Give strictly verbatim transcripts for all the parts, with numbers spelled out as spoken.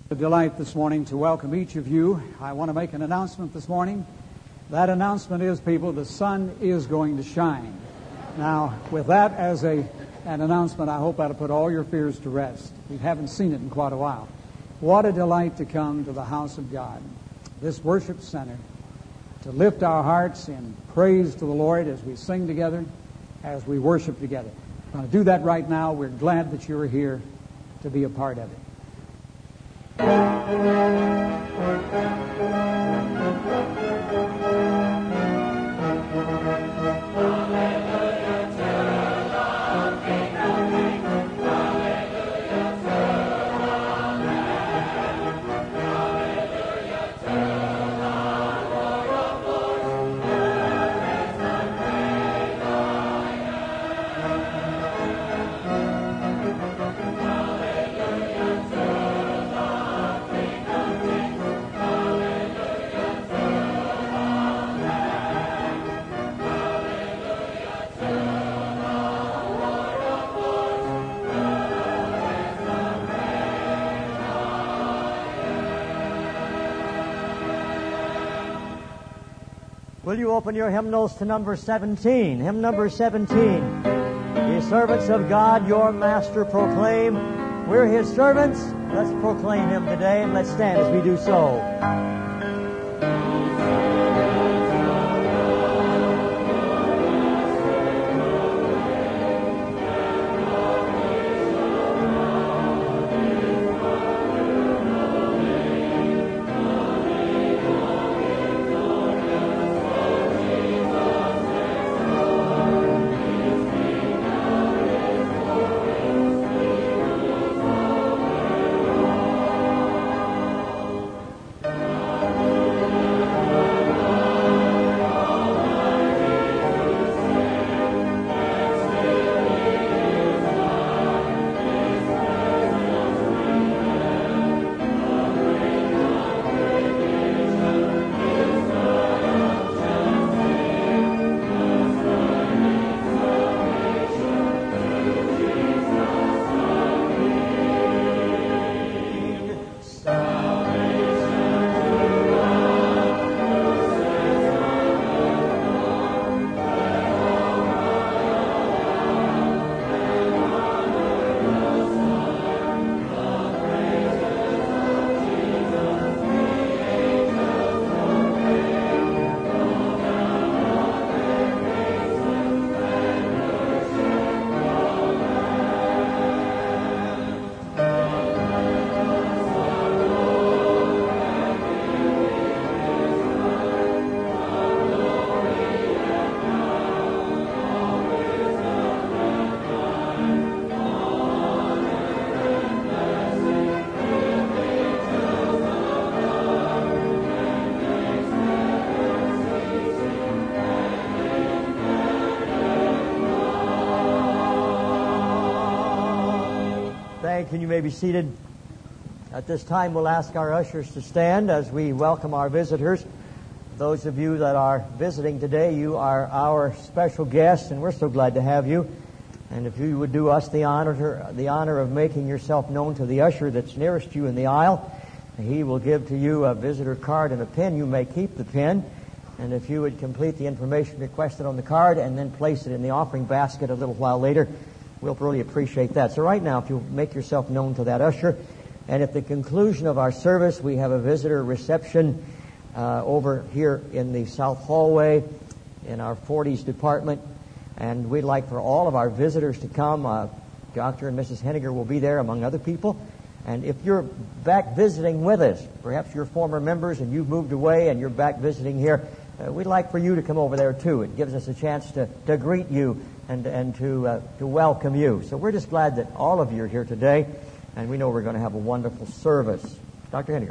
A delight this morning to welcome each of you. I want to make an announcement this morning. That announcement is, people, the sun is going to shine. Now, with that as a an announcement, I hope that'll put all your fears to rest. We haven't seen it in quite a while. What a delight to come to the house of God, this worship center, to lift our hearts in praise to the Lord as we sing together, as we worship together. We're going to do that right now. We're glad that you're here to be a part of it. Will you open your hymnals to number seventeen? Hymn number seventeen. Ye servants of God, your Master proclaim. We're His servants. Let's proclaim Him today, and let's stand as we do so. Thank you. You may be seated. At this time, we'll ask our ushers to stand as we welcome our visitors. Those of you that are visiting today, you are our special guests, and we're so glad to have you. And if you would do us the honor, the honor of making yourself known to the usher that's nearest you in the aisle, he will give to you a visitor card and a pin. You may keep the pin. And if you would complete the information requested on the card and then place it in the offering basket a little while later, we'll really appreciate that. So right now, if you'll make yourself known to that usher, and at the conclusion of our service, we have a visitor reception uh, over here in the south hallway in our forties department, and we'd like for all of our visitors to come. Uh, Doctor and Missus Henniger will be there, among other people. And if you're back visiting with us, perhaps you're former members and you've moved away and you're back visiting here, uh, we'd like for you to come over there too. It gives us a chance to, to greet you and and to uh, to welcome you. So we're just glad that all of you are here today, and we know we're going to have a wonderful service. Doctor Henniger.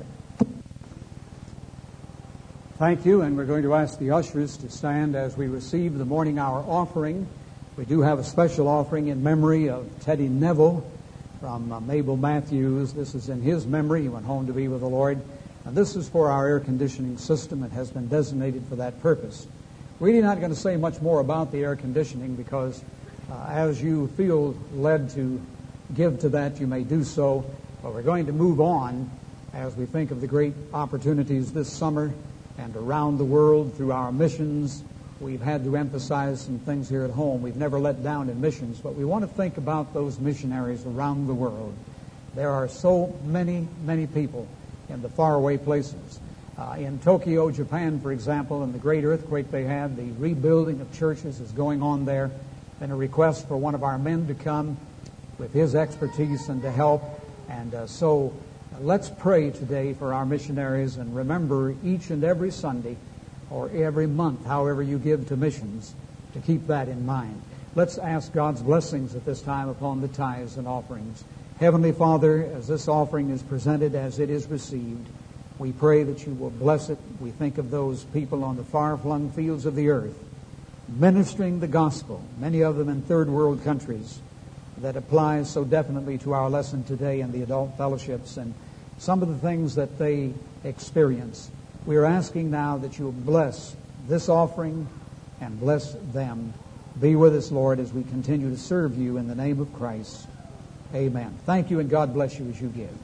Thank you, and we're going to ask the ushers to stand as we receive the morning hour offering. We do have a special offering in memory of Teddy Neville from uh, Mabel Matthews. This is in his memory. He went home to be with the Lord. And this is for our air conditioning system. It has been designated for that purpose. Really not going to say much more about the air conditioning because uh, as you feel led to give to that, you may do so. But we're going to move on as we think of the great opportunities this summer and around the world through our missions. We've had to emphasize some things here at home. We've never let down in missions, but we want to think about those missionaries around the world. There are so many, many people in the faraway places. Uh, in Tokyo, Japan, for example, in the great earthquake they had, the rebuilding of churches is going on there. And a request for one of our men to come with his expertise and to help. And uh, so uh, let's pray today for our missionaries, and remember each and every Sunday or every month, however you give to missions, to keep that in mind. Let's ask God's blessings at this time upon the tithes and offerings. Heavenly Father, as this offering is presented, as it is received, we pray that you will bless it. We think of those people on the far-flung fields of the earth, ministering the gospel, many of them in third world countries, that applies so definitely to our lesson today in the adult fellowships and some of the things that they experience. We are asking now that you will bless this offering and bless them. Be with us, Lord, as we continue to serve you in the name of Christ. Amen. Thank you, and God bless you as you give.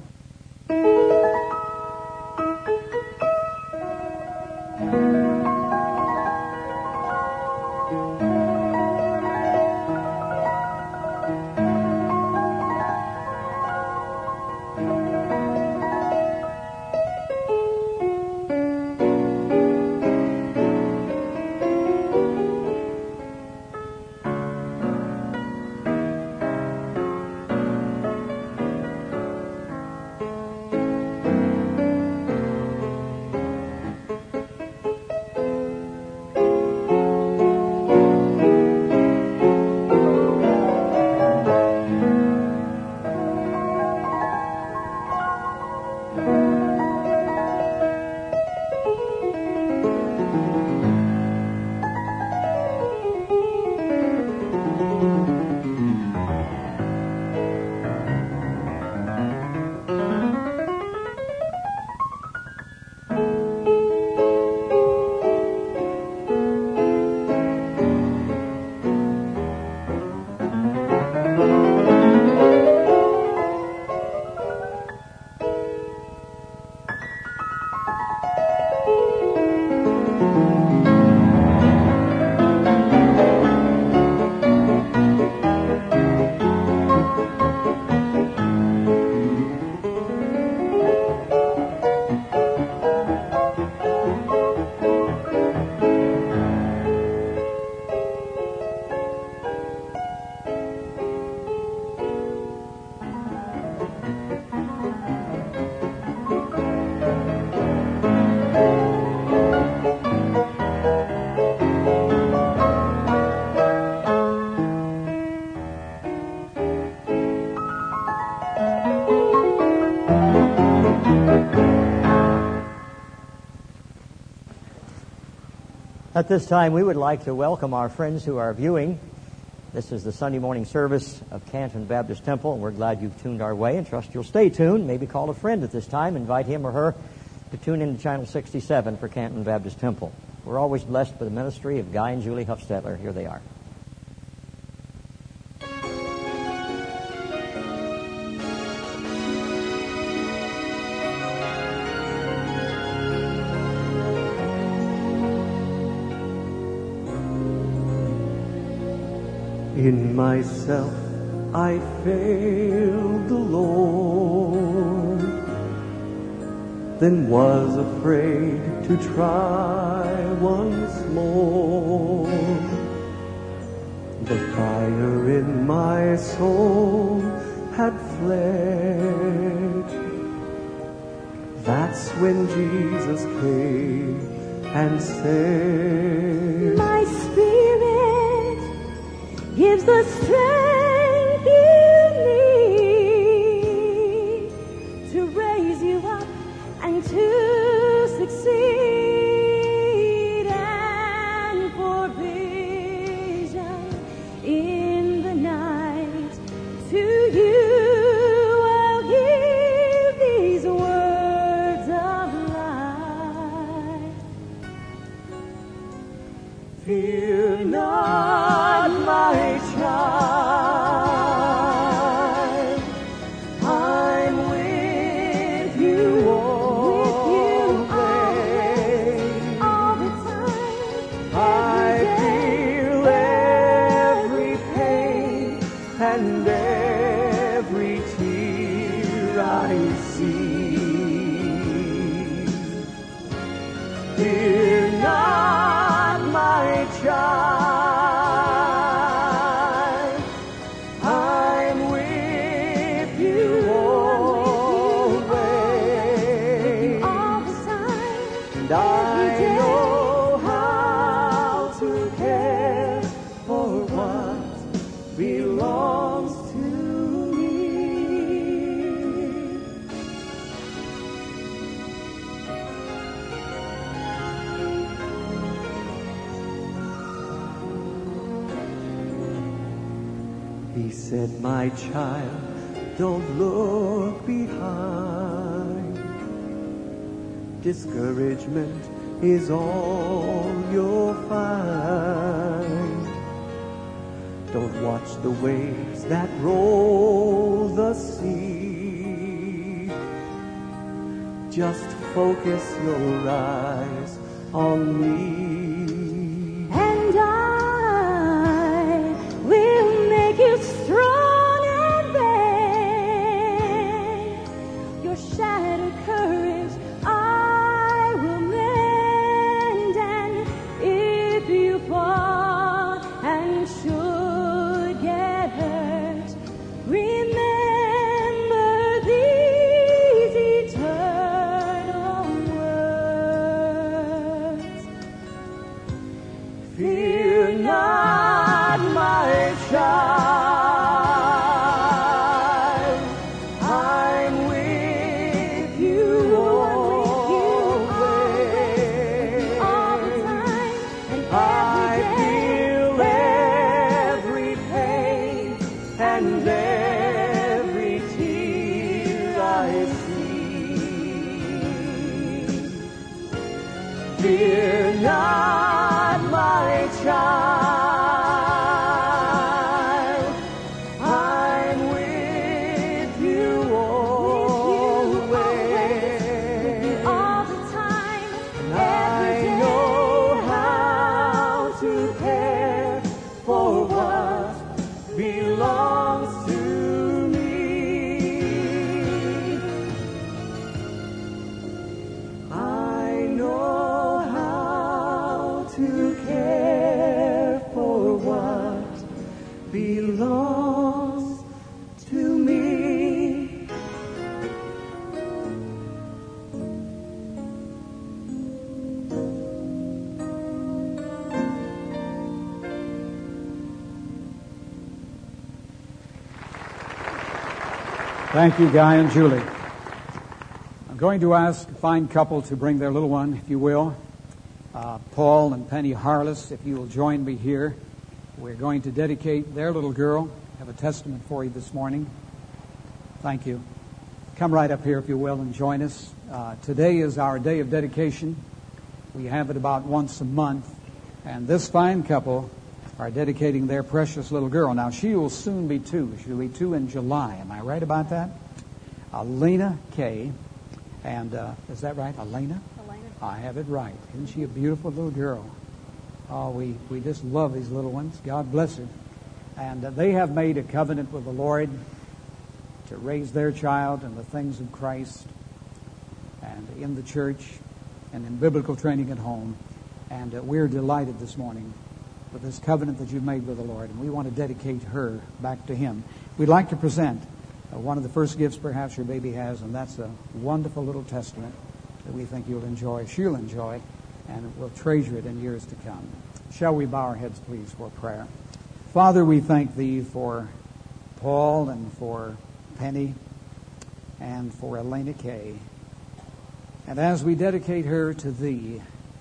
At this time, we would like to welcome our friends who are viewing. This is the Sunday morning service of Canton Baptist Temple, and we're glad you've tuned our way and trust you'll stay tuned. Maybe call a friend at this time, invite him or her to tune in to Channel sixty-seven for Canton Baptist Temple. We're always blessed by the ministry of Guy and Julie Huffstetler. Here they are. In myself I failed the Lord, then was afraid to try once more. The fire in my soul had fled. That's when Jesus came and said, my spirit gives the strength you need to raise you up and to succeed, and for vision in the night. To you I'll give these words of life. Fear not, my child, I'm with you see. Fear not, my child, I'm with you always, all the time, and I know how to care for what belongs to me. He said, my child, don't look behind. Discouragement is all you'll find. Don't watch the waves that roll the sea. Just focus your eyes on me. and I will make you strong and brave. Your shattered courage I will mend, and if you fall and should get hurt, remember these eternal words. Fear not, my child, I'm with you always. All the time and I every feel every pain and every tear I see. Fear not, my child, I'm with you always. all the time, I know how to care for what belongs to me. I know how to care for what belongs to me. Thank you, Guy and Julie. I'm going to ask a fine couple to bring their little one, if you will. Uh, Paul and Penny Harless, if you will join me here. We're going to dedicate their little girl. I have a testament for you this morning. Thank you. Come right up here, if you will, and join us. Uh, today is our day of dedication. We have it about once a month. And this fine couple are dedicating their precious little girl. Now, she will soon be two. She'll be two in July. Am I right about that? Elena Kay. And uh, is that right? Elena? Elena. I have it right. Isn't she a beautiful little girl? Oh, we, we just love these little ones. God bless her. And uh, they have made a covenant with the Lord to raise their child in the things of Christ and in the church and in biblical training at home. And uh, we're delighted this morning with this covenant that you've made with the Lord, and we want to dedicate her back to Him. We'd like to present uh, one of the first gifts perhaps your baby has, and that's a wonderful little testament that we think you'll enjoy, she'll enjoy, and we'll treasure it in years to come. Shall we bow our heads, please, for prayer? Father, we thank Thee for Paul and for Penny and for Elena Kay. And as we dedicate her to Thee,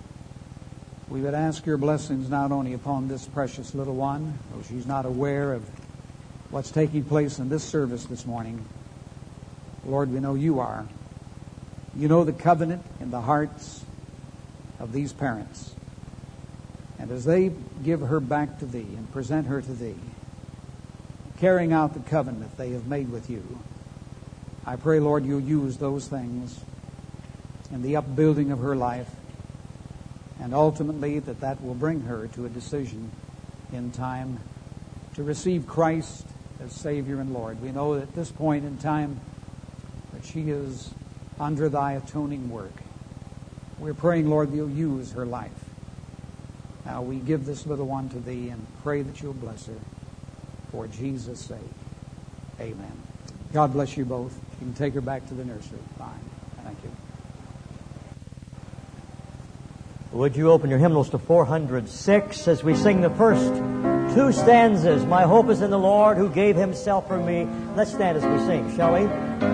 we would ask Your blessings not only upon this precious little one, though she's not aware of what's taking place in this service this morning. Lord, we know You are. You know the covenant in the hearts of these parents. And as they give her back to Thee and present her to Thee, carrying out the covenant they have made with You, I pray, Lord, You'll use those things in the upbuilding of her life, and ultimately that that will bring her to a decision in time to receive Christ as Savior and Lord. We know that at this point in time that that she is under thy atoning work. We're praying, Lord, that you'll use her life. Now we give this little one to thee and pray that you'll bless her for Jesus' sake. Amen. God bless you both. You can take her back to the nursery. Fine. Thank you. Would you open your hymnals to four hundred six as we sing the first two stanzas? My hope is in the Lord who gave himself for me. Let's stand as we sing, shall we?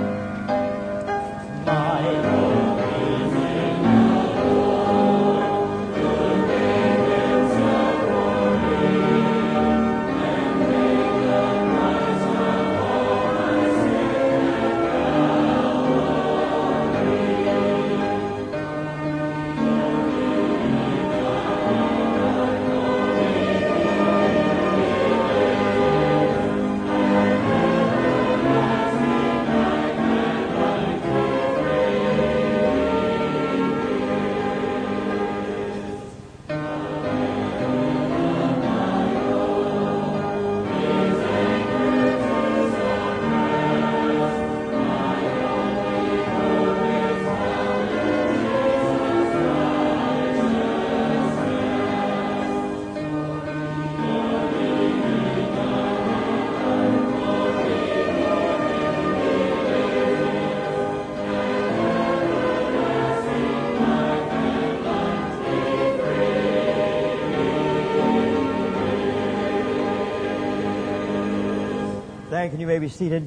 My hope is in the Lord who gave himself for me and paid the price of all my sin and Thank you. You may be seated.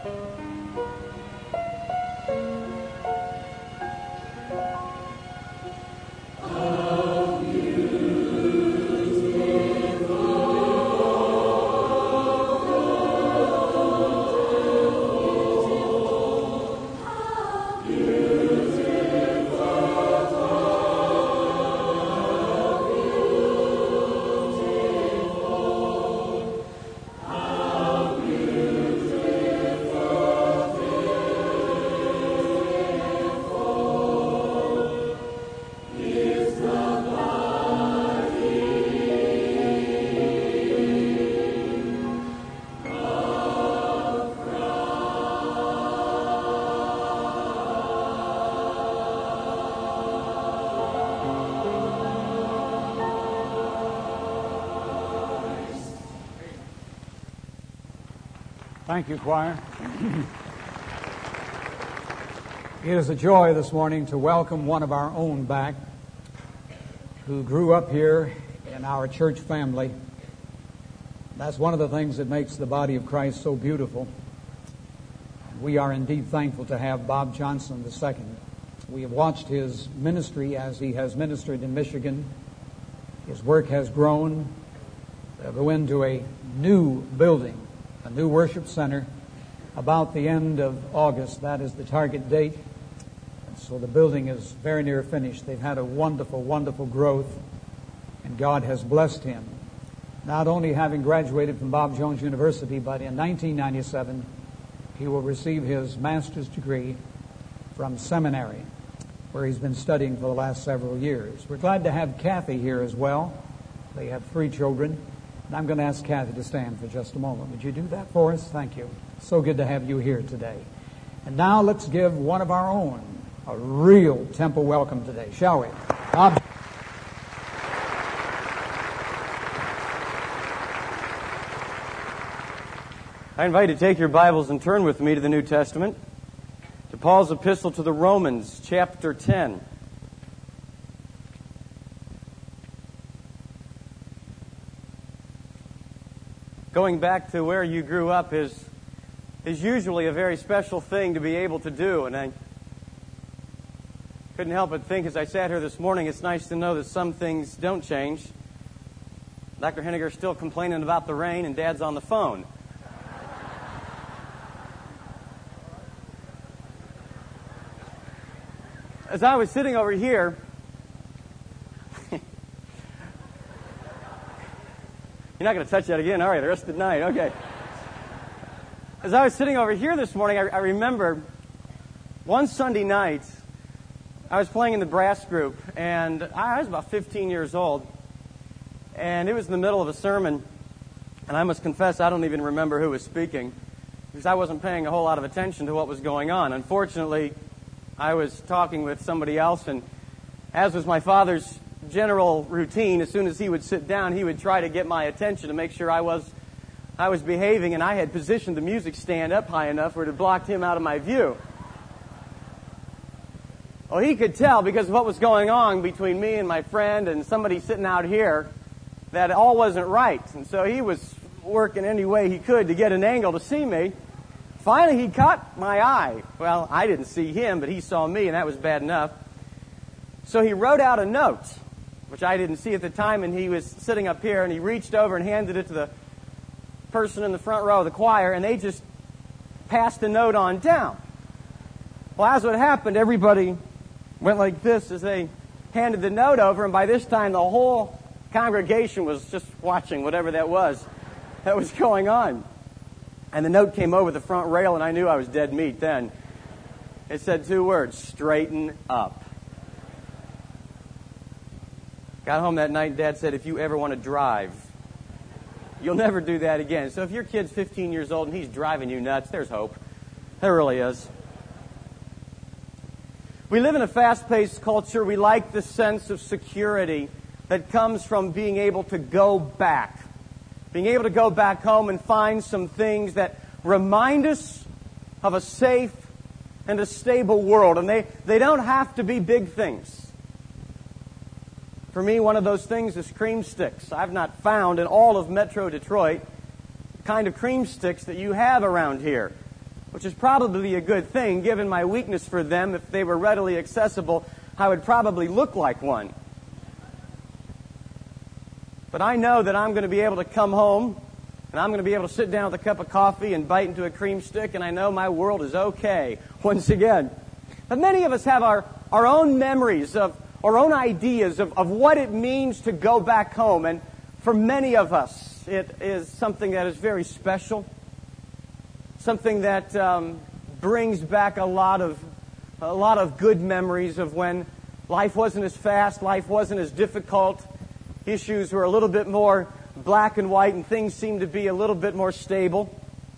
Thank you, choir. It is a joy this morning to welcome one of our own back who grew up here in our church family. That's one of the things that makes the body of Christ so beautiful. We are indeed thankful to have Bob Johnson the second. We have watched his ministry as he has ministered in Michigan. His work has grown. They'll go into a new building, a new worship center, about the end of August. That is the target date. And so the building is very near finished. They've had a wonderful, wonderful growth, and God has blessed him. Not only having graduated from Bob Jones University, but in nineteen ninety-seven, he will receive his master's degree from seminary, where he's been studying for the last several years. We're glad to have Kathy here as well. They have three children. And I'm going to ask Kathy to stand for just a moment. Would you do that for us? Thank you. So good to have you here today. And now let's give one of our own a real temple welcome today, shall we? Bob. I invite you to take your Bibles and turn with me to the New Testament, to Paul's epistle to the Romans, chapter ten. Going back to where you grew up is is usually a very special thing to be able to do, and I couldn't help but think as I sat here this morning, it's nice to know that some things don't change. Doctor Henniger's still complaining about the rain, and Dad's on the phone. As I was sitting over here, you're not going to touch that again, all right, the rest of the night, okay. As I was sitting over here this morning, I, I remember one Sunday night, I was playing in the brass group, and I, I was about fifteen years old, and it was in the middle of a sermon, and I must confess I don't even remember who was speaking, because I wasn't paying a whole lot of attention to what was going on. Unfortunately, I was talking with somebody else, and as was my father's general routine, as soon as he would sit down, he would try to get my attention to make sure I was I was behaving, and I had positioned the music stand up high enough where it had blocked him out of my view. Well, he could tell because of what was going on between me and my friend and somebody sitting out here that all wasn't right. And so he was working any way he could to get an angle to see me. Finally, he caught my eye. Well, I didn't see him, but he saw me, and that was bad enough. So he wrote out a note, which I didn't see at the time, and he was sitting up here, and he reached over and handed it to the person in the front row of the choir, and they just passed the note on down. Well, as what happened, everybody went like this as they handed the note over, and by this time the whole congregation was just watching whatever that was that was going on. And the note came over the front rail, and I knew I was dead meat then. It said two words, straighten up. Got home that night, and Dad said, if you ever want to drive, you'll never do that again. So if your kid's fifteen years old and he's driving you nuts, there's hope. There really is. We live in a fast-paced culture. We like the sense of security that comes from being able to go back. Being able to go back home and find some things that remind us of a safe and a stable world. And they, they don't have to be big things. For me, one of those things is cream sticks. I've not found in all of Metro Detroit the kind of cream sticks that you have around here. which is probably a good thing given my weakness for them. If they were readily accessible, I would probably look like one. But I know that I'm going to be able to come home and I'm going to be able to sit down with a cup of coffee and bite into a cream stick, and I know my world is okay once again. But many of us have our, our own memories of our own ideas of, of what it means to go back home. And for many of us, it is something that is very special, something that um, brings back a lot of a lot of good memories of when life wasn't as fast, life wasn't as difficult, issues were a little bit more black and white, and things seemed to be a little bit more stable.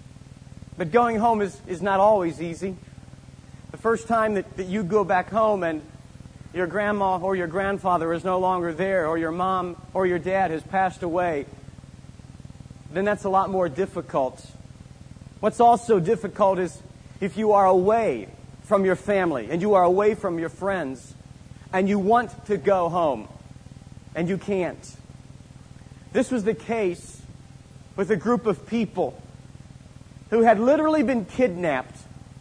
But going home is, is not always easy. The first time that, that you go back home and your grandma or your grandfather is no longer there, or your mom or your dad has passed away, then that's a lot more difficult. What's also difficult is if you are away from your family and you are away from your friends and you want to go home and you can't. This was the case with a group of people who had literally been kidnapped,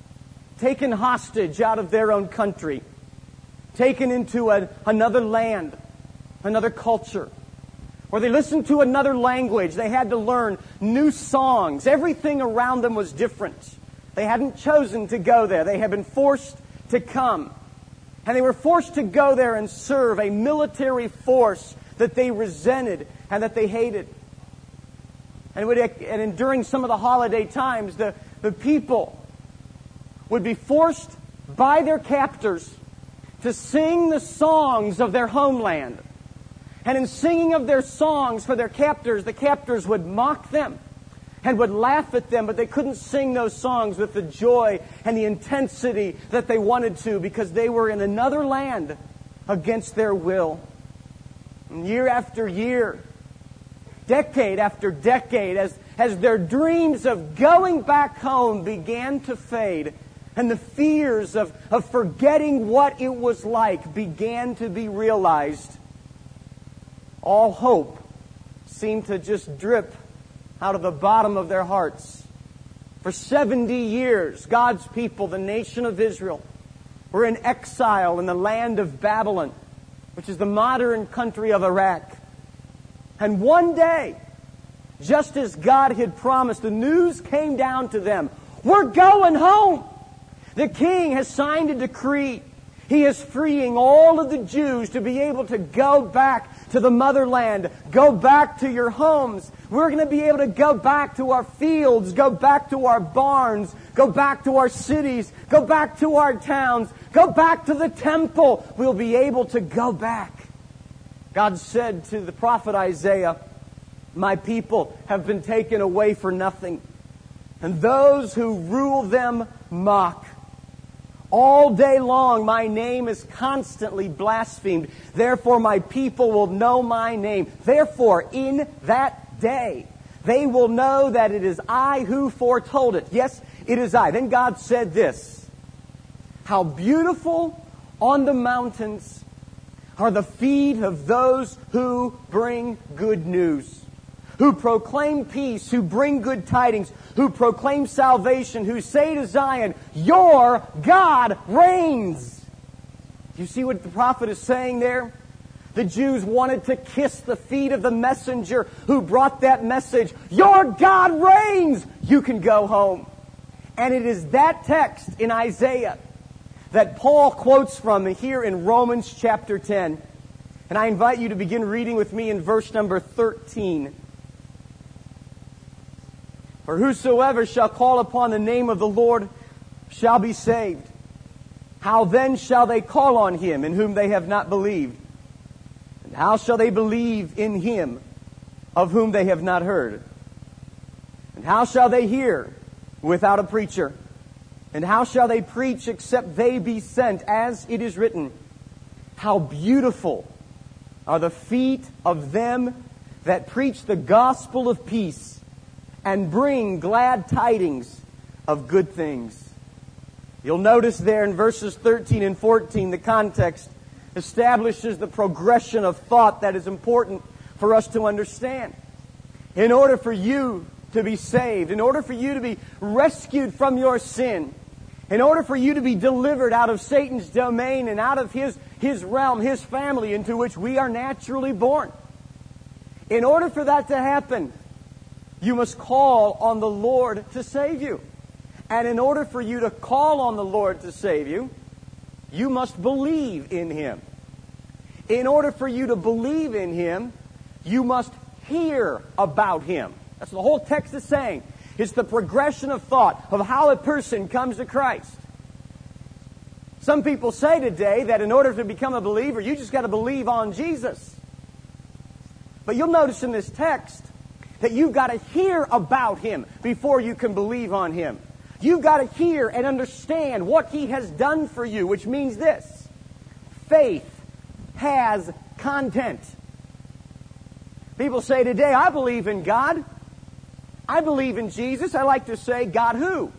taken hostage out of their own country, taken into a, another land, another culture, where they listened to another language. They had to learn new songs. Everything around them was different. They hadn't chosen to go there. They had been forced to come. And they were forced to go there and serve a military force that they resented and that they hated. And, would, and during some of the holiday times, the, the people would be forced by their captors to sing the songs of their homeland. And in singing of their songs for their captors, the captors would mock them and would laugh at them, but they couldn't sing those songs with the joy and the intensity that they wanted to, because they were in another land against their will. And year after year, decade after decade, as, as their dreams of going back home began to fade, and the fears of, of forgetting what it was like began to be realized, all hope seemed to just drip out of the bottom of their hearts. For seventy years, God's people, the nation of Israel, were in exile in the land of Babylon, which is the modern country of Iraq. And one day, just as God had promised, the news came down to them. We're going home. The king has signed a decree. He is freeing all of the Jews to be able to go back to the motherland, go back to your homes. We're going to be able to go back to our fields, go back to our barns, go back to our cities, go back to our towns, go back to the temple. We'll be able to go back. God said to the prophet Isaiah, my people have been taken away for nothing, and those who rule them mock. All day long, my name is constantly blasphemed. Therefore, my people will know my name. Therefore, in that day, they will know that it is I who foretold it. Yes, it is I. Then God said this, how beautiful on the mountains are the feet of those who bring good news, who proclaim peace, who bring good tidings, who proclaim salvation, who say to Zion, your God reigns. Do you see what the prophet is saying there? The Jews wanted to kiss the feet of the messenger who brought that message. Your God reigns. You can go home. And it is that text in Isaiah that Paul quotes from here in Romans chapter ten. And I invite you to begin reading with me in verse number thirteen. For whosoever shall call upon the name of the Lord shall be saved. How then shall they call on him in whom they have not believed? And how shall they believe in him of whom they have not heard? And how shall they hear without a preacher? And how shall they preach except they be sent? As it is written, how beautiful are the feet of them that preach the gospel of peace and bring glad tidings of good things. You'll notice there in verses thirteen and fourteen, the context establishes the progression of thought that is important for us to understand. In order for you to be saved, in order for you to be rescued from your sin, in order for you to be delivered out of Satan's domain and out of his, his realm, his family into which we are naturally born, in order for that to happen, you must call on the Lord to save you. And in order for you to call on the Lord to save you, you must believe in Him. In order for you to believe in Him, you must hear about Him. That's what the whole text is saying. It's the progression of thought of how a person comes to Christ. Some people say today that in order to become a believer, you just got to believe on Jesus. But you'll notice in this text that you've got to hear about Him before you can believe on Him. You've got to hear and understand what He has done for you, which means this: faith has content. People say today, I believe in God. I believe in Jesus. I like to say, God who?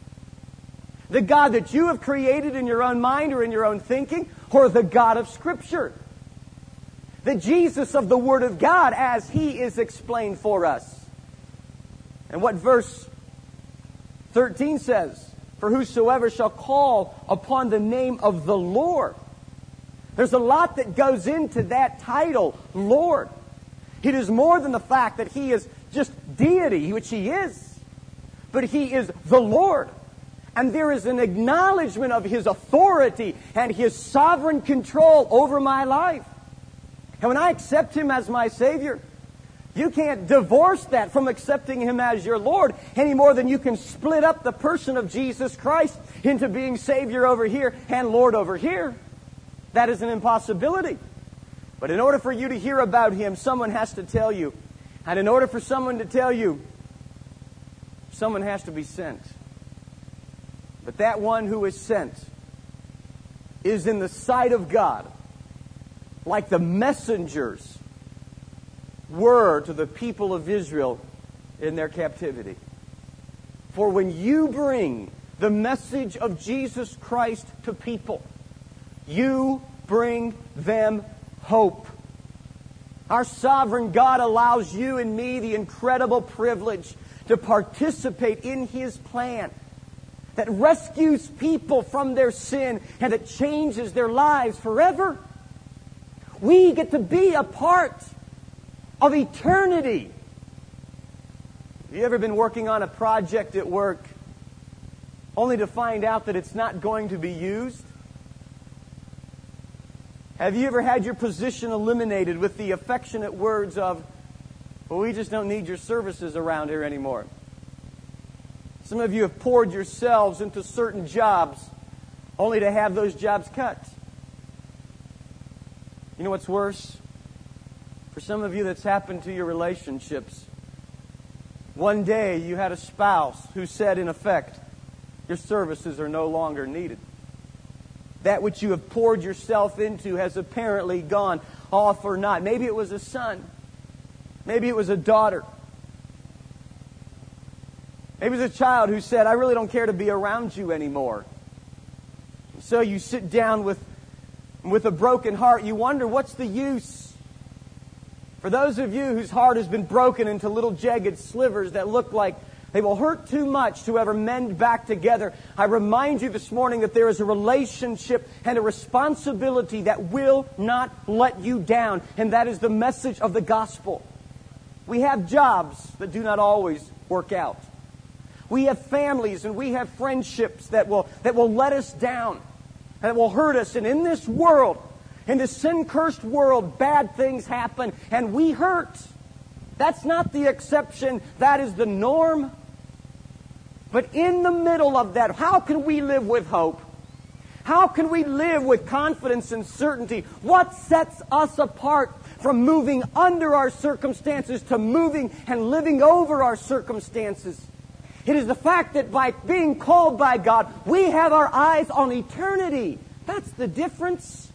The God that you have created in your own mind or in your own thinking, or the God of Scripture? The Jesus of the Word of God as He is explained for us. And what verse thirteen says, for whosoever shall call upon the name of the Lord. There's a lot that goes into that title, Lord. It is more than the fact that He is just deity, which He is, but He is the Lord. And there is an acknowledgement of His authority and His sovereign control over my life. And when I accept Him as my Savior, you can't divorce that from accepting Him as your Lord any more than you can split up the person of Jesus Christ into being Savior over here and Lord over here. That is an impossibility. But in order for you to hear about Him, someone has to tell you. And in order for someone to tell you, someone has to be sent. But that one who is sent is in the sight of God like the messengers were to the people of Israel in their captivity. For when you bring the message of Jesus Christ to people, you bring them hope. Our sovereign God allows you and me the incredible privilege to participate in His plan that rescues people from their sin and that changes their lives forever. We get to be a part of eternity. Have you ever been working on a project at work only to find out that it's not going to be used? Have you ever had your position eliminated with the affectionate words of, well, we just don't need your services around here anymore? Some of you have poured yourselves into certain jobs only to have those jobs cut. You know what's worse? For some of you, that's happened to your relationships. One day you had a spouse who said, in effect, your services are no longer needed. That which you have poured yourself into has apparently gone all for naught. Maybe it was a son. Maybe it was a daughter. Maybe it was a child who said, I really don't care to be around you anymore. So you sit down with, with a broken heart. You wonder, what's the use? For those of you whose heart has been broken into little jagged slivers that look like they will hurt too much to ever mend back together, I remind you this morning that there is a relationship and a responsibility that will not let you down, and that is the message of the gospel. We have jobs that do not always work out. We have families and we have friendships that will, that will let us down and that will hurt us. And in this world, in this sin-cursed world, bad things happen and we hurt. That's not the exception. That is the norm. But in the middle of that, how can we live with hope? How can we live with confidence and certainty? What sets us apart from moving under our circumstances to moving and living over our circumstances? It is the fact that by being called by God, we have our eyes on eternity. That's the difference.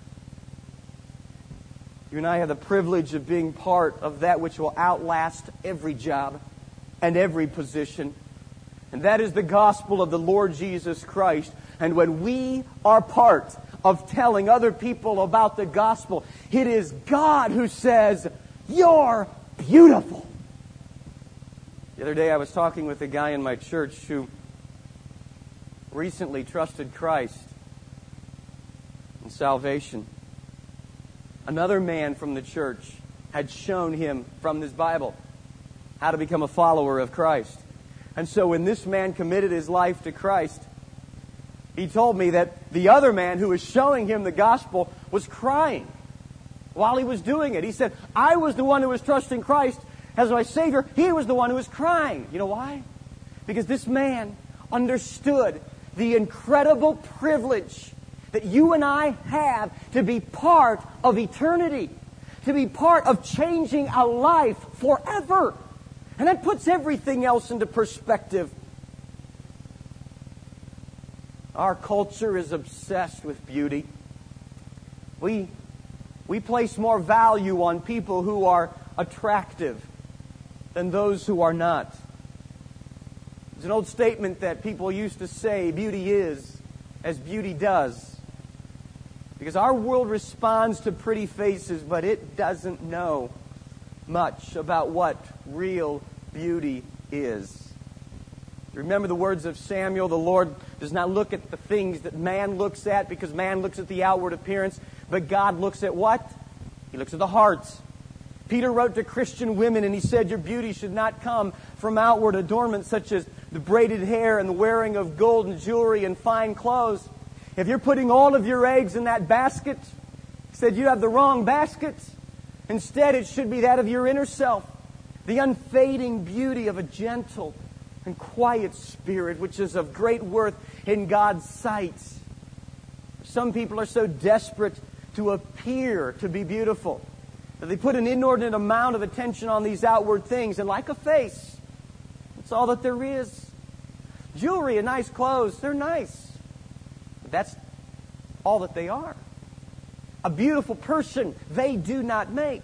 You and I have the privilege of being part of that which will outlast every job and every position. And that is the gospel of the Lord Jesus Christ. And when we are part of telling other people about the gospel, it is God who says, you're beautiful. The other day I was talking with a guy in my church who recently trusted Christ in salvation. Another man from the church had shown him from this Bible how to become a follower of Christ. And so when this man committed his life to Christ, he told me that the other man who was showing him the gospel was crying while he was doing it. He said, I was the one who was trusting Christ as my Savior. He was the one who was crying. You know why? Because this man understood the incredible privilege that you and I have to be part of eternity, to be part of changing a life forever. And that puts everything else into perspective. Our culture is obsessed with beauty. We, we place more value on people who are attractive than those who are not. There's an old statement that people used to say, beauty is as beauty does. Because our world responds to pretty faces, but it doesn't know much about what real beauty is. Remember the words of Samuel, the Lord does not look at the things that man looks at, because man looks at the outward appearance, but God looks at what? He looks at the hearts. Peter wrote to Christian women and he said, your beauty should not come from outward adornments such as the braided hair and the wearing of gold and jewelry and fine clothes. If you're putting all of your eggs in that basket, he said, you have the wrong basket. Instead, it should be that of your inner self, the unfading beauty of a gentle and quiet spirit, which is of great worth in God's sight. Some people are so desperate to appear to be beautiful that they put an inordinate amount of attention on these outward things, and like a face, that's all that there is. Jewelry and nice clothes, they're nice, but that's all that they are. A beautiful person they do not make.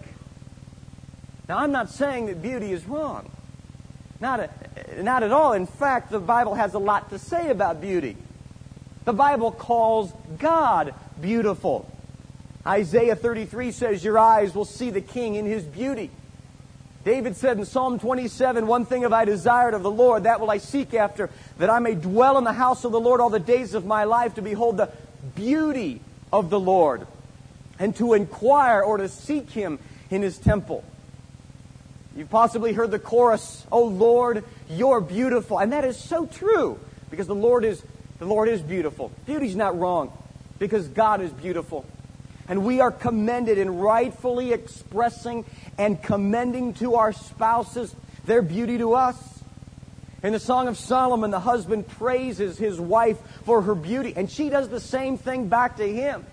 Now, I'm not saying that beauty is wrong. Not, a, not at all. In fact, the Bible has a lot to say about beauty. The Bible calls God beautiful. Isaiah thirty-three says, your eyes will see the King in His beauty. David said in Psalm twenty-seven, one thing have I desired of the Lord, that will I seek after, that I may dwell in the house of the Lord all the days of my life, to behold the beauty of the Lord, and to inquire or to seek Him in His temple. You've possibly heard the chorus, oh Lord, you're beautiful. And that is so true, because the Lord is, the Lord is beautiful. Beauty's not wrong, because God is beautiful. And we are commended in rightfully expressing and commending to our spouses their beauty to us. In the Song of Solomon, the husband praises his wife for her beauty, and she does the same thing back to him.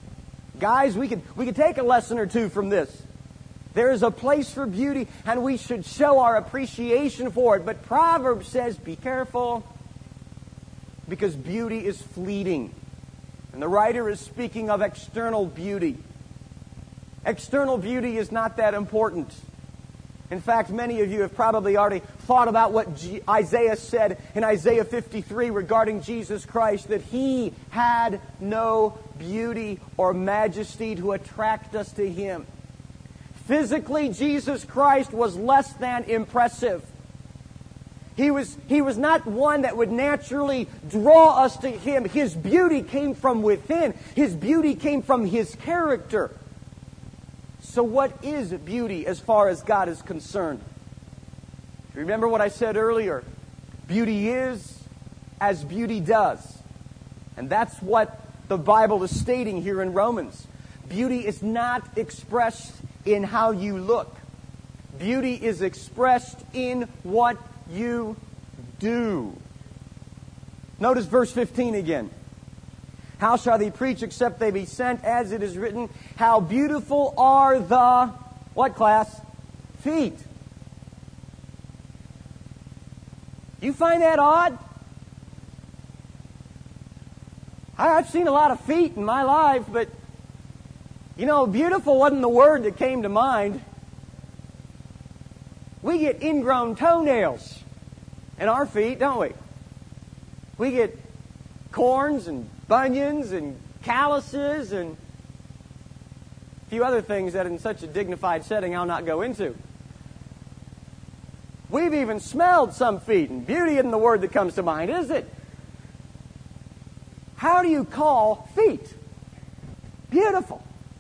Guys, we could, we could take a lesson or two from this. There is a place for beauty, and we should show our appreciation for it. But Proverbs says, be careful, because beauty is fleeting. And the writer is speaking of external beauty. External beauty is not that important. In fact, many of you have probably already thought about what G- Isaiah said in Isaiah fifty-three regarding Jesus Christ, that He had no beauty or majesty to attract us to Him. Physically, Jesus Christ was less than impressive. He was, he was not one that would naturally draw us to Him. His beauty came from within. His beauty came from His character. So what is beauty as far as God is concerned? Remember what I said earlier. Beauty is as beauty does. And that's what the Bible is stating here in Romans. Beauty is not expressed in how you look. Beauty is expressed in what you do. Notice verse fifteen again. How shall they preach except they be sent? As it is written, how beautiful are the, what class? Feet. You find that odd? I've seen a lot of feet in my life, but, you know, beautiful wasn't the word that came to mind. We get ingrown toenails in our feet, don't we? We get corns and bunions and calluses and a few other things that in such a dignified setting I'll not go into. We've even smelled some feet, and beauty isn't the word that comes to mind, is it? How do you call feet beautiful?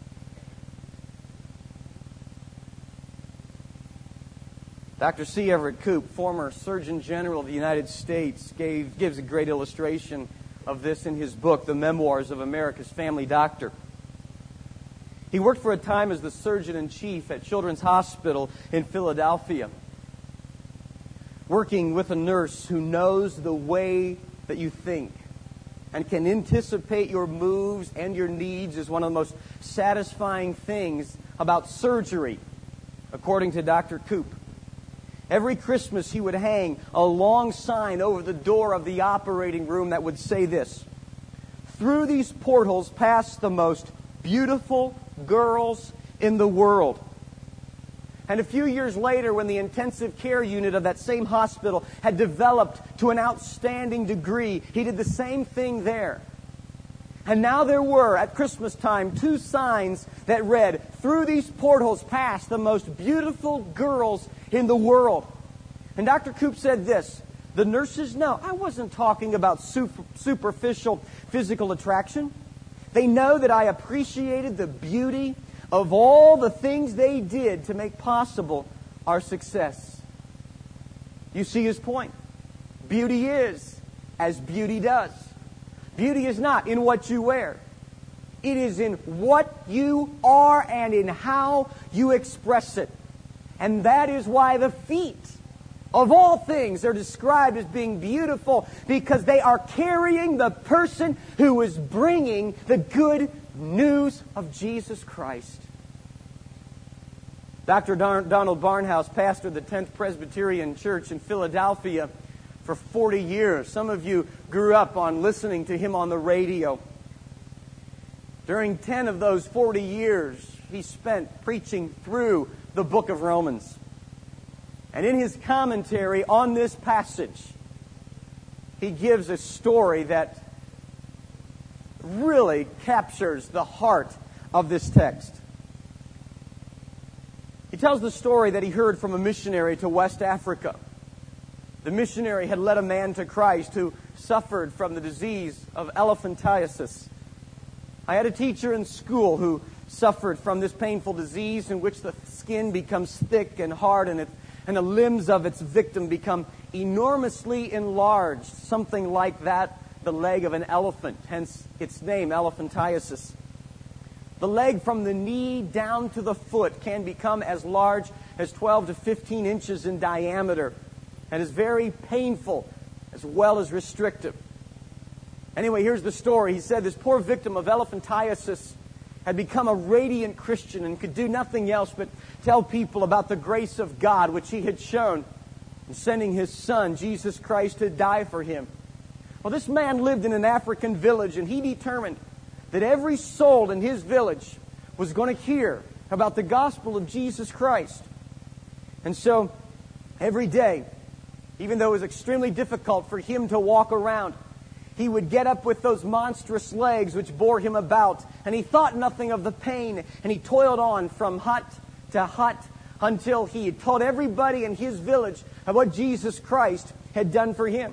Doctor C. Everett Koop, former Surgeon General of the United States, gave, gives a great illustration of this in his book, The Memoirs of America's Family Doctor. He worked for a time as the surgeon-in-chief at Children's Hospital in Philadelphia, working with a nurse who knows the way that you think and can anticipate your moves and your needs is one of the most satisfying things about surgery, according to Doctor Koop. Every Christmas he would hang a long sign over the door of the operating room that would say this: "Through these portals pass the most beautiful girls in the world." And a few years later, when the intensive care unit of that same hospital had developed to an outstanding degree, he did the same thing there. And now there were, at Christmas time, two signs that read, "Through these portals pass the most beautiful girls in the world." And Doctor Koop said this: "The nurses know I wasn't talking about super, superficial physical attraction. They know that I appreciated the beauty of all the things they did to make possible our success." You see his point. Beauty is as beauty does. Beauty is not in what you wear. It is in what you are and in how you express it. And that is why the feet of all things are described as being beautiful, because they are carrying the person who is bringing the good news of Jesus Christ. Doctor Don- Donald Barnhouse pastored the tenth Presbyterian Church in Philadelphia for forty years. Some of you grew up on listening to him on the radio. During ten of those forty years, he spent preaching through the book of Romans. And in his commentary on this passage, he gives a story that really captures the heart of this text. He tells the story that he heard from a missionary to West Africa. The missionary had led a man to Christ who suffered from the disease of elephantiasis. I had a teacher in school who suffered from this painful disease in which the skin becomes thick and hard and, it, and the limbs of its victim become enormously enlarged, something like that, the leg of an elephant, hence its name, elephantiasis. The leg from the knee down to the foot can become as large as twelve to fifteen inches in diameter and is very painful as well as restrictive. Anyway, here's the story. He said this poor victim of elephantiasis had become a radiant Christian and could do nothing else but tell people about the grace of God which He had shown in sending His Son, Jesus Christ, to die for him. Well, this man lived in an African village, and he determined that every soul in his village was going to hear about the gospel of Jesus Christ. And so, every day, even though it was extremely difficult for him to walk around, he would get up with those monstrous legs which bore him about, and he thought nothing of the pain, and he toiled on from hut to hut until he had told everybody in his village of what Jesus Christ had done for him.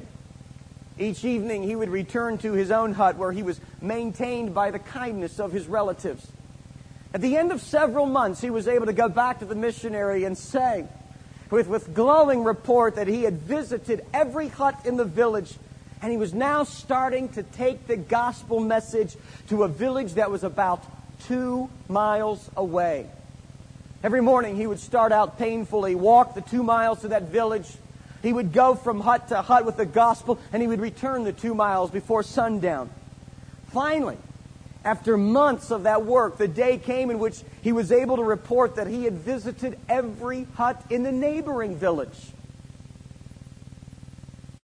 Each evening he would return to his own hut where he was maintained by the kindness of his relatives. At the end of several months, he was able to go back to the missionary and say, with, with glowing report, that he had visited every hut in the village, and he was now starting to take the gospel message to a village that was about two miles away. Every morning he would start out painfully, walk the two miles to that village. He would go from hut to hut with the gospel, and he would return the two miles before sundown. Finally, after months of that work, the day came in which he was able to report that he had visited every hut in the neighboring village.